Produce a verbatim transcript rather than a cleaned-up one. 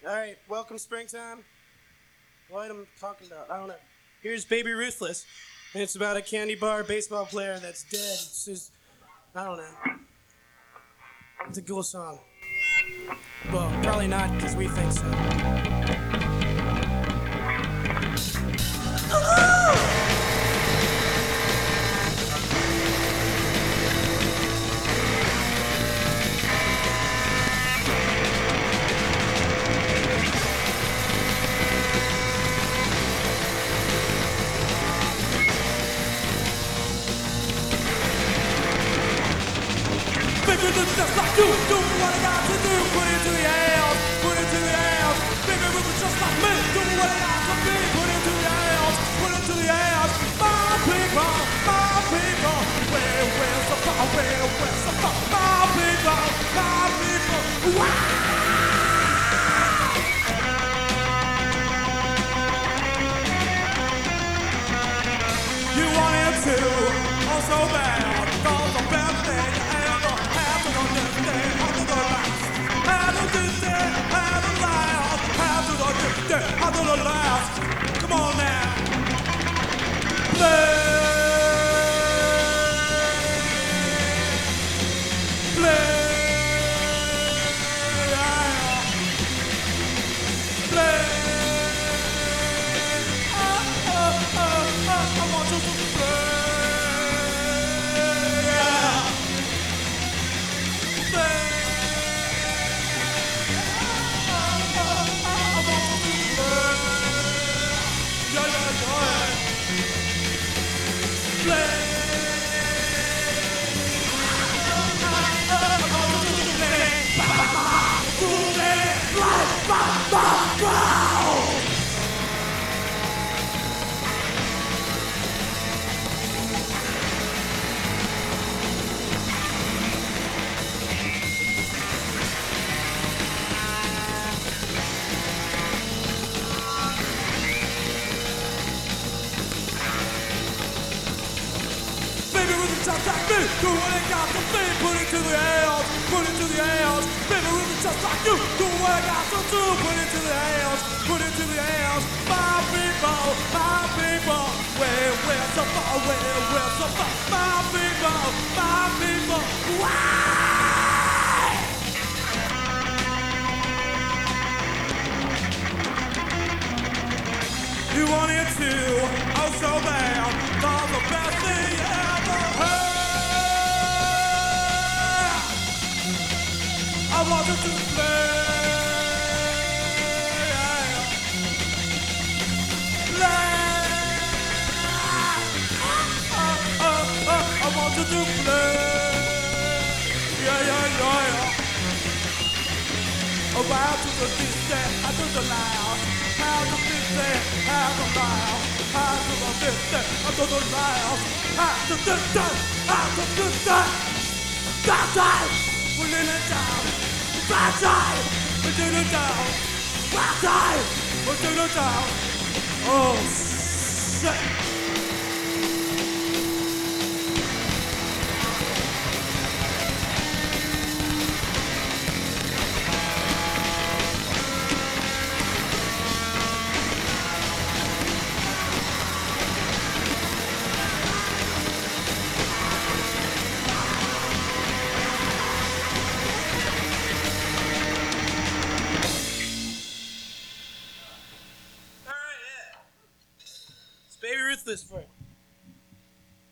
All right, welcome springtime. What am I talking about? I don't know. Here's Baby Ruthless. And it's about a candy bar baseball player that's dead. It's just, I don't know. It's a cool song. Well, probably not, because we think so. Just like you, do what I got to do. Put it to the house, put it to the house. Baby, it was just like me. Do what I got to be. Put it to the house, put it to the house. My people, my people. Where, where's the fire? Where, where's the fire? My people, my people. Wow! You wanted to, oh so bad. Cause the best thing you ever had to understand. How to the last, how to this day, how to last, how to the this day, how to the last. Come on now. Play. Play. Play. Oh, oh, oh, oh, I want you to play. Just like me, do what I got to say, put it to the house, put it to the house. Baby, really just like you, do what I got to do, put it to the house, put it to the house. My people, my people, where, where's the fire, where, where's the fire? My people, my people, why? You wanted to, oh so bad, cause the best thing you ever heard. I wanted to play. Play. Uh, uh, uh, I wanted to play. Yeah, yeah, yeah, yeah. Around to the distant, I to the loud. How to distant, how to loud. How to the distant, I to the loud. How to distant, how to distant. That time, we're in it down. That time, we're in it down. That time, we're in it down. Oh, shit. Baby Ruthless for